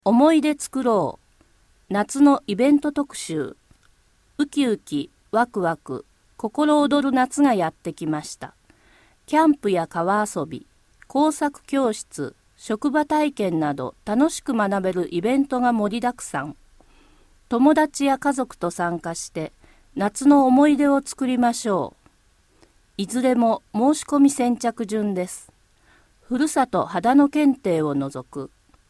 思い出作ろう夏のイベント特集。ウキウキワクワク心躍る夏がやってきました。キャンプや川遊び、工作教室、職場体験など楽しく学べるイベントが盛りだくさん。友達や家族と参加して夏の思い出を作りましょう。いずれも申し込み先着順です。ふるさと秦野検定を除く。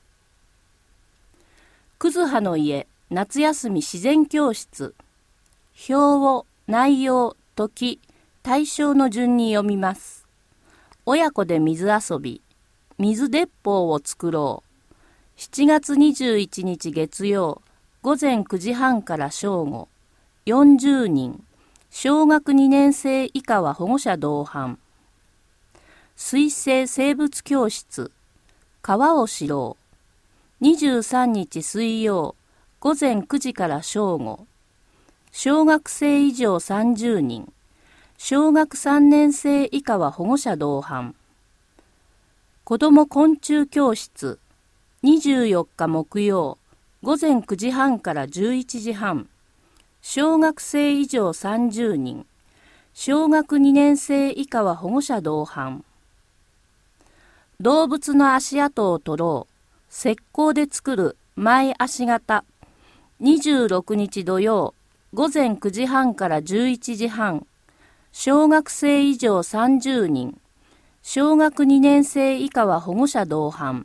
くずはの家夏休み自然教室。表を内容、時、対象の順に読みます。親子で水遊び、水鉄砲を作ろう。7月21日月曜、午前9時半から正午。40人。小学2年生以下は保護者同伴。水生生物教室。川を知ろう。23日水曜、午前9時から正午。小学生以上30人。小学3年生以下は保護者同伴。子ども昆虫教室。24日木曜、午前9時半から11時半。小学生以上30人。小学2年生以下は保護者同伴。動物の足跡を取ろう。石膏で作る前足型。26日土曜、午前9時半から11時半。小学生以上30人。小学2年生以下は保護者同伴。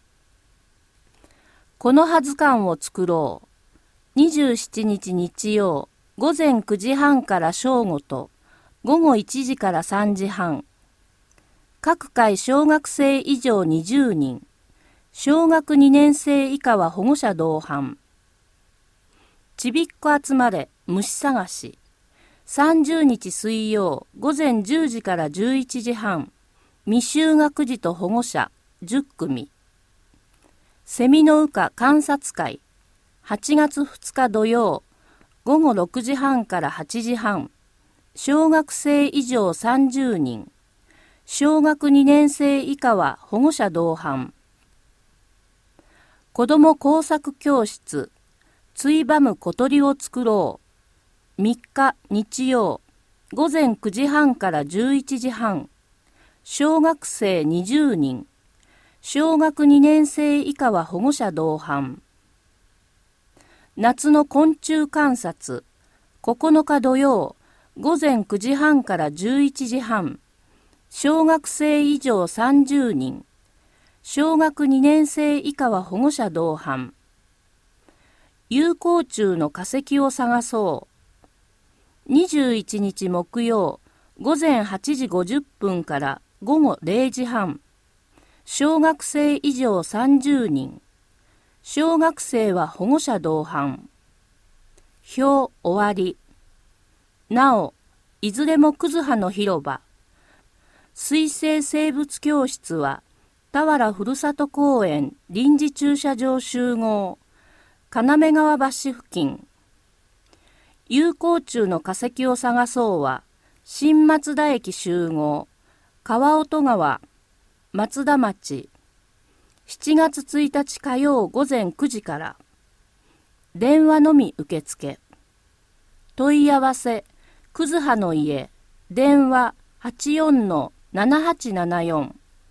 この葉図鑑を作ろう。27日日曜、午前9時半から正午と午後1時から3時半。各回小学生以上20人。小学2年生以下は保護者同伴。ちびっこ集まれ虫探し。30日水曜午前10時から11時半。未就学児と保護者10組。セミの羽化観察会。8月2日土曜午後6時半から8時半。小学生以上30人。小学2年生以下は保護者同伴。子ども工作教室。ついばむ小鳥を作ろう。3日日曜、午前9時半から11時半。小学生20人。小学2年生以下は保護者同伴。夏の昆虫観察。9日土曜、午前9時半から11時半。小学生以上30人。小学2年生以下は保護者同伴。有効虫の化石を探そう。21日木曜、午前8時50分から午後0時半。小学生以上30人。小学生は保護者同伴。表終わり。なお、いずれもくずはの広場。水生生物教室は、田原ふるさと公園臨時駐車場集合。金目川橋付近。有効虫の化石を探そうは、新松田駅集合。川音川、松田町。7月1日火曜午前9時から。電話のみ受付。問い合わせ、くずはの家、電話 84-7874。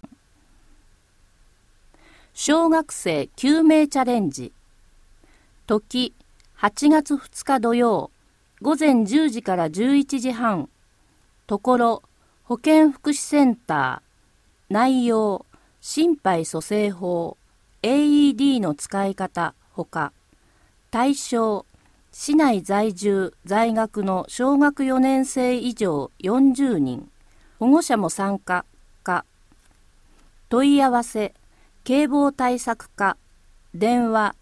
小学生救命チャレンジ。時、8月2日土曜、午前10時から11時半。ところ、保健福祉センター。内容、心肺蘇生法、AED の使い方ほか。対象、市内在住在学の小学4年生以上40人。保護者も参加か。問い合わせ、警防対策課。電話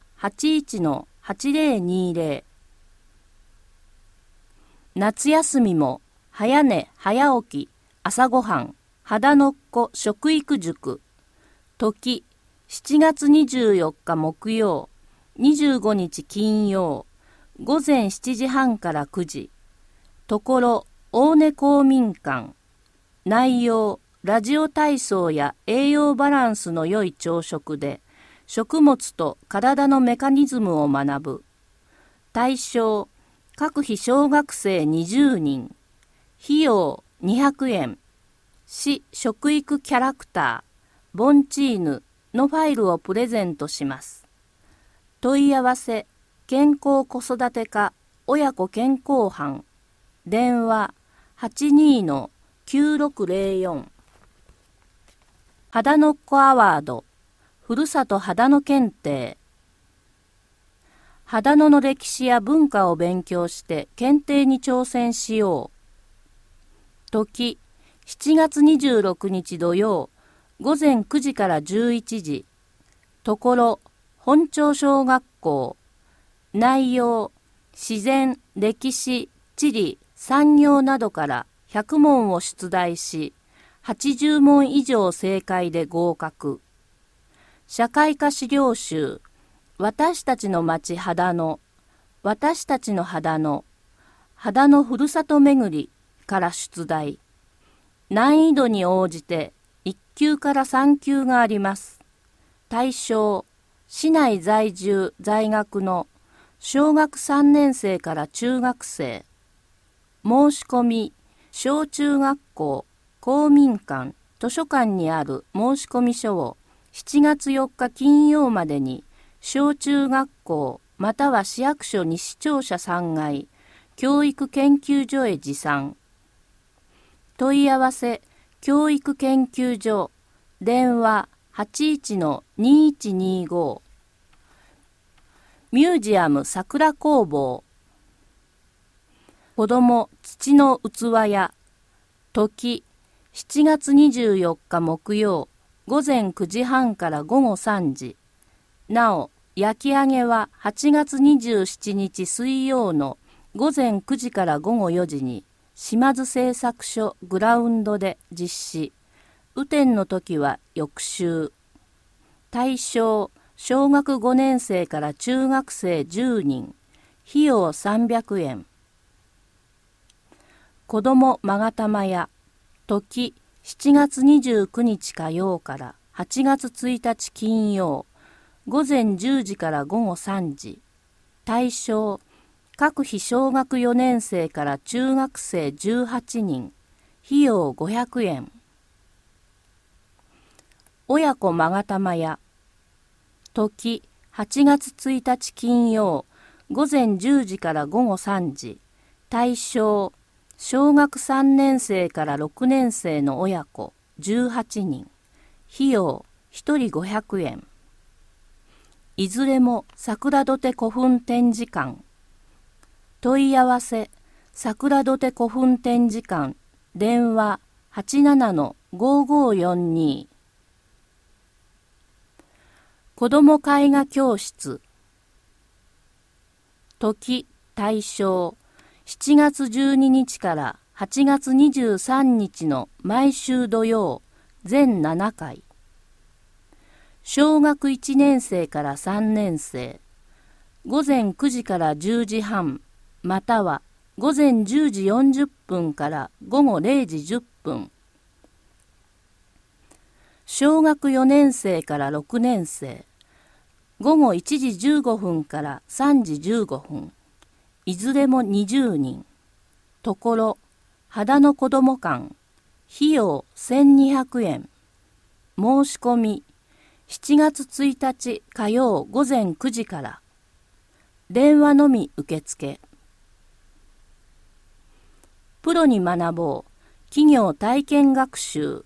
81-8020。夏休みも早寝早起き朝ごはん秦野っ子食育塾。時、7月24日木曜、25日金曜、午前7時半から9時。ところ、大根公民館。内容、ラジオ体操や栄養バランスの良い朝食で、 食物と体のメカニズムを学ぶ。対象、各非小学生20人。費用200円。市食育キャラクター、ボンチーヌのファイルをプレゼントします。問い合わせ、健康子育て課親子健康班。電話 82-9604。肌のっこアワード、ふるさと肌の検定。肌の歴史や文化を勉強して検定に挑戦しよう。時、7月26日土曜、午前9時から11時。ところ、本町小学校。内容、自然、歴史、地理、産業などから100問を出題し、80問以上正解で合格。社会科資料集、私たちの町秦野、私たちの秦野、秦野ふるさとめぐりから出題。難易度に応じて1級から3級があります。対象、市内在住在学の小学3年生から中学生。申し込み、小中学校、公民館、図書館にある申込書を7月4日金曜までに小中学校または市役所西庁舎3階教育研究所へ持参。問い合わせ教育研究所電話 81-2125。 ミュージアム桜工房。子ども土の器屋。時7月24日木曜午前9時半から午後3時。なお焼き上げは8月27日水曜の午前9時から午後4時に島津製作所グラウンドで実施。雨天の時は翌週。対象、小学5年生から中学生10人。費用300円。子ども勾玉屋。時、7月29日火曜から8月1日金曜。午前10時から午後3時。対象、各非小学4年生から中学生18人。費用500円。親子勾玉屋。時、8月1日金曜。午前10時から午後3時。対象、小学3年生から6年生の親子18人。費用1人500円。いずれも桜土手古墳展示館。問い合わせ桜土手古墳展示館電話 87-5542。 子ども絵画教室。時、対象7月12日から8月23日の毎週土曜全7回。小学1年生から3年生。午前9時から10時半、または午前10時40分から午後0時10分。小学4年生から6年生。午後1時15分から3時15分。いずれも20人。ところ、秦野子ども館。費用1200円。申し込み、7月1日火曜午前9時から。電話のみ受付。プロに学ぼう。企業体験学習。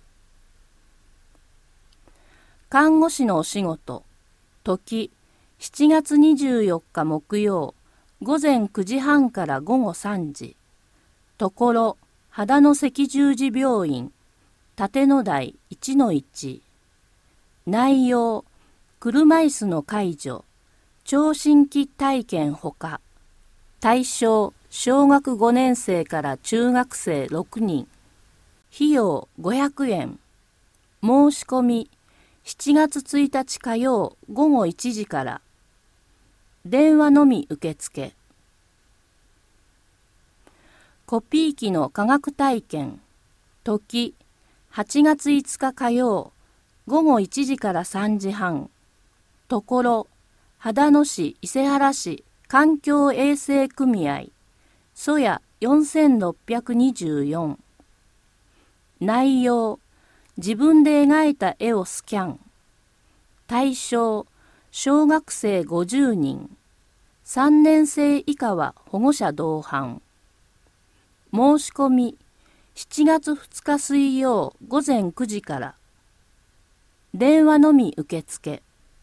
看護師のお仕事。時、7月24日木曜。午前9時半から午後3時。ところ、秦野赤十字病院。立野台 1-1。内容、車椅子の介助、聴診器体験ほか。対象、小学5年生から中学生6人。費用500円。申し込み、7月1日火曜午後1時から。電話のみ受付。コピー機の科学体験。時、8月5日火曜午後1時から3時半。 ところ、秦野市伊勢原市環境衛生組合、そや4624。内容、自分で描いた絵をスキャン。対象、小学生50人。3年生以下は保護者同伴。申し込み、7月2日水曜午前9時から。電話のみ受付。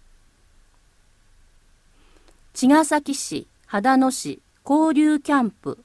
茅ヶ崎市、秦野市交流キャンプ。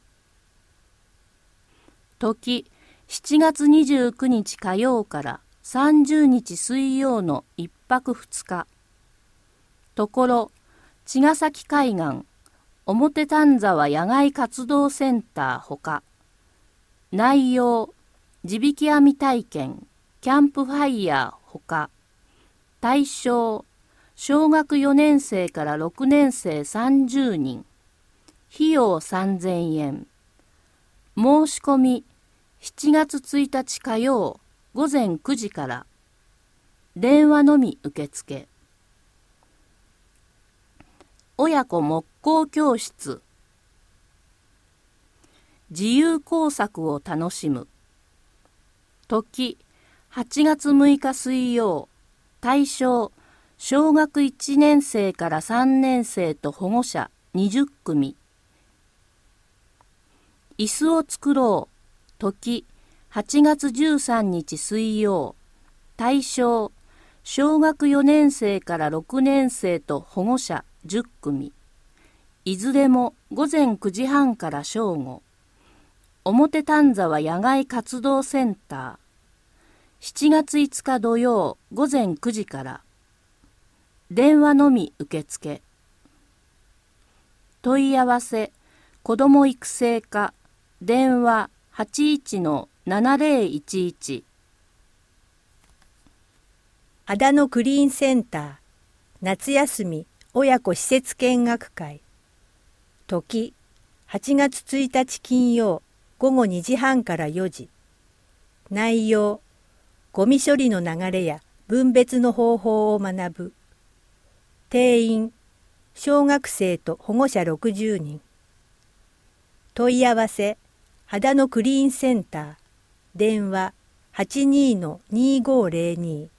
時、7月29日火曜から30日水曜の1泊2日。ところ、茅ヶ崎海岸、表丹沢野外活動センターほか。内容、地引き網体験、キャンプファイヤーほか。対象、小学4年生から6年生30人。費用3000円。申し込み、7月1日火曜午前9時から。電話のみ受付。親子木工教室。自由工作を楽しむ。時、8月6日水曜。対象、小学1年生から3年生と保護者20組。椅子を作ろう。時、8月13日水曜。対象、小学4年生から6年生と保護者10組。いずれも午前9時半から正午。表丹沢野外活動センター。7月5日土曜午前9時から。電話のみ受付。問い合わせ、子ども育成課、電話81-7011。 秦野クリーンセンター、夏休み親子施設見学会。時、8月1日金曜午後2時半から4時。内容、ゴミ処理の流れや分別の方法を学ぶ。定員、小学生と保護者60人。問い合わせ、秦野クリーンセンター、電話82-2502。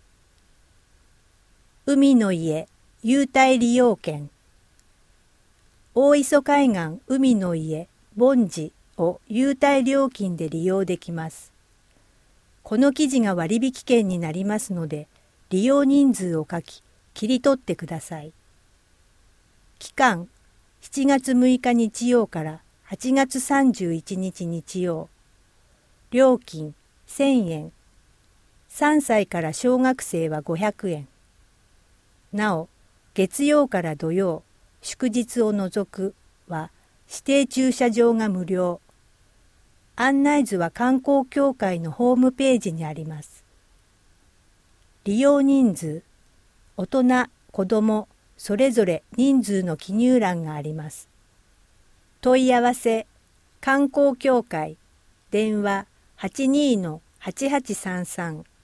海の家優待利用券。大磯海岸海の家ぼんじを優待料金で利用できます。この記事が割引券になりますので、利用人数を書き、切り取ってください。期間、7月6日日曜から8月31日日曜。料金、1000円。3歳から小学生は500円。なお、月曜から土曜、祝日を除くは指定駐車場が無料。案内図は観光協会のホームページにあります。利用人数、大人、子ども、それぞれ人数の記入欄があります。問い合わせ、観光協会、電話82-8833。